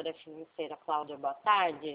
consultora financeira Cláudia, boa tarde.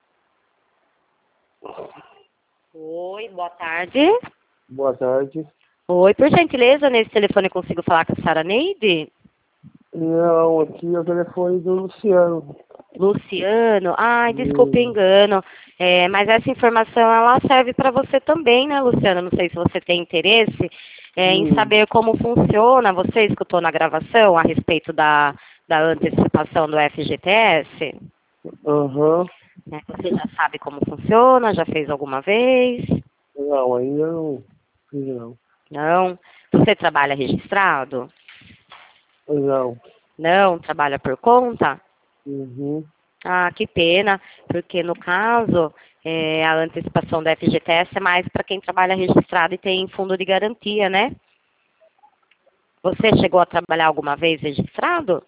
Oi, boa tarde. Boa tarde. Oi, por gentileza, nesse telefone eu consigo falar com a senhora Neide? Não, aqui é o telefone do Luciano. Luciano? Ai, desculpe o engano. Mas essa informação, ela serve para você também, né, Luciano? Não sei se você tem interesse em saber como funciona. Você escutou na gravação a respeito da antecipação do FGTS? Aham. Você já sabe como funciona? Já fez alguma vez? Não, ainda não fiz não. Não? Você trabalha registrado? Não. Não? Trabalha por conta? Uhum. Ah, que pena, porque no caso, a antecipação da FGTS é mais para quem trabalha registrado e tem fundo de garantia, né? Você chegou a trabalhar alguma vez registrado?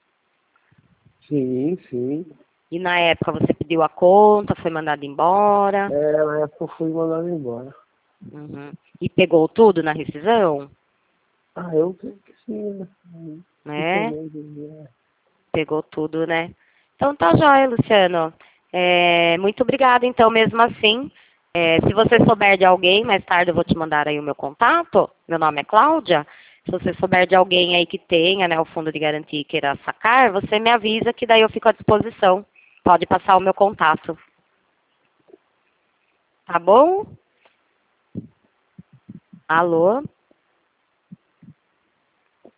Sim, sim. E na época você pediu a conta, foi mandado embora? Na época eu fui mandado embora. Uhum. E pegou tudo na rescisão? Eu creio que sim, né? Né? Pegou tudo, né? Então tá jóia, Luciano. Muito obrigada, então, mesmo assim. Se você souber de alguém, mais tarde eu vou te mandar aí o meu contato. Meu nome é Cláudia. Se você souber de alguém aí que tenha, né, o fundo de garantia e queira sacar, você me avisa que daí eu fico à disposição. Pode passar o meu contato. Tá bom? Alô?